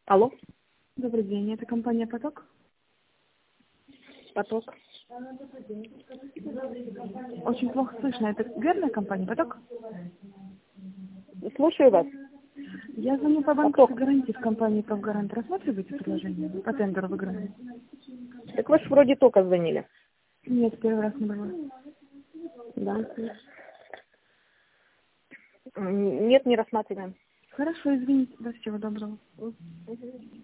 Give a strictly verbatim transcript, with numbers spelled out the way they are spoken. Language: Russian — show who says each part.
Speaker 1: Алло,
Speaker 2: Добрый день, это компания «Поток».
Speaker 1: поток.
Speaker 2: Очень плохо слышно. Это верная компания «Поток»?
Speaker 1: Слушаю вас.
Speaker 2: Я звоню по банковской гарантии в компании «Профгарант». Рассматриваете предложение по тендеру выиграния?
Speaker 1: Так вы же вроде только звонили.
Speaker 2: Нет, первый раз не было.
Speaker 1: Да. М, Нет, не рассматриваем.
Speaker 2: Хорошо, извините. Да, всего доброго.